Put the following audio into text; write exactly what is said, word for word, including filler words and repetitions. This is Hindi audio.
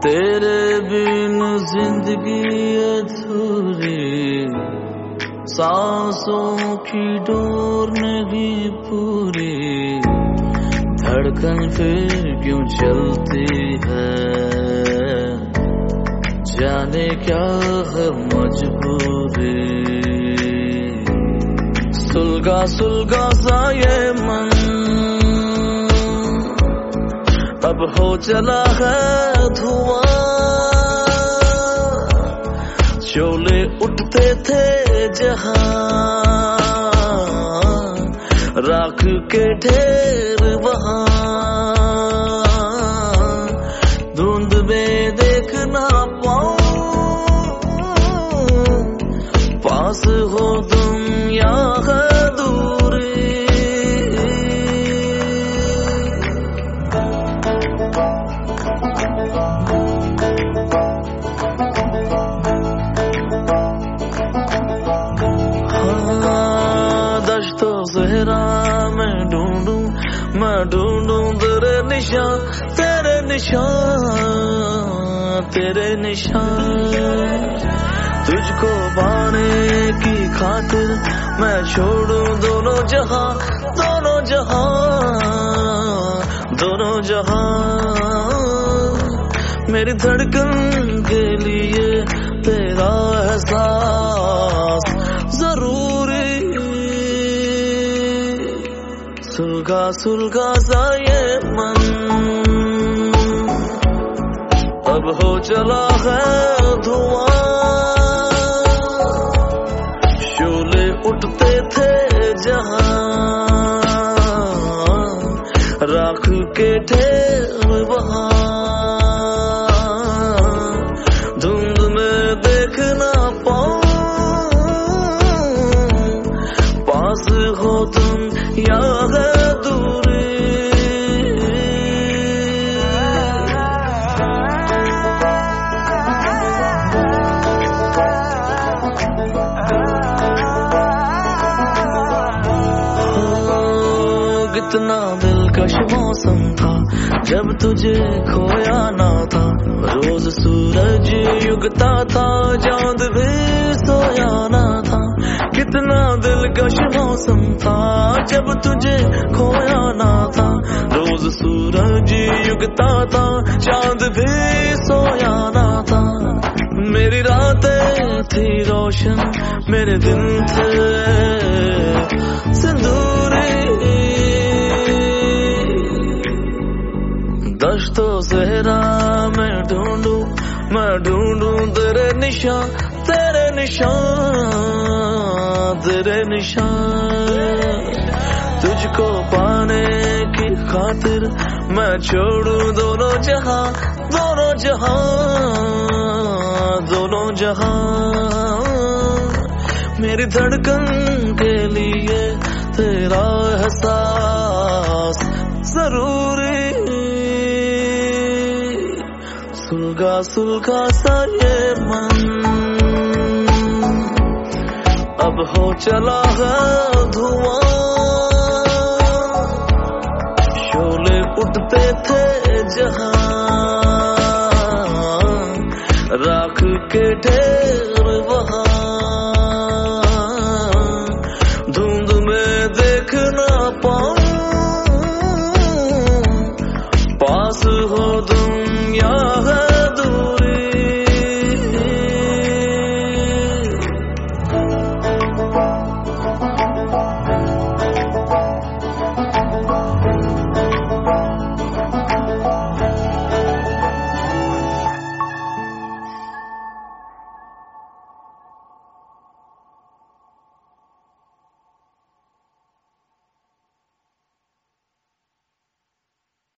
तेरे बिन जिंदगी अधूरी, सांसों की डोर नहीं पूरी, धड़कन फिर क्यों चलती है, जाने क्या है मजबूरी। सुलगा सुलगा सा ये मन अब हो चला है धुआं, शोले उठते थे जहां, राख के ढेर वहां, धुंध में देख ना पाऊं, पास हो तुम या है दूरी। दश्तो सहरा मैं ढूंढूं, मैं ढूंढूं तेरे निशान, तेरे निशान, तेरे निशान। तुझको पाने की खातिर मैं छोड़ूं दोनों जहां, दोनों जहां, दोनों जहां। मेरी धड़कन के लिए तेरा एहसास जरूरी। सुलगा सुलगा सा ये मन अब हो चला है धुआं, शोले उठते थे जहां, राख के ढेर वहां, धुंध में देख ना पाऊं, पास हो तुम या है दूरी। कितना दिलकश मौसम था जब तुझे खोया ना था, रोज सूरज युगता था, चांद भी सोया ना था। कितना दिलकश मौसम था जब तुझे खोया ना था, रोज सूरज युगता था, चांद भी सोया ना था। मेरी रातें थी रोशन, मेरे दिन थे सिंदूरी। दश्तो सहरा मैं ढूंढूं, मैं ढूंढूं तेरे निशान, तेरे निशान, तेरे निशान। तुझको पाने की खातिर मैं छोड़ूं दोनों जहां, दोनों जहां, दोनों जहां। मेरी धड़कन के लिए तेरा एहसास जरूरी। सुलगा सुलगा सा ये मन अब हो चला है धुआं, शोले उठते थे जहां, राख के ढेर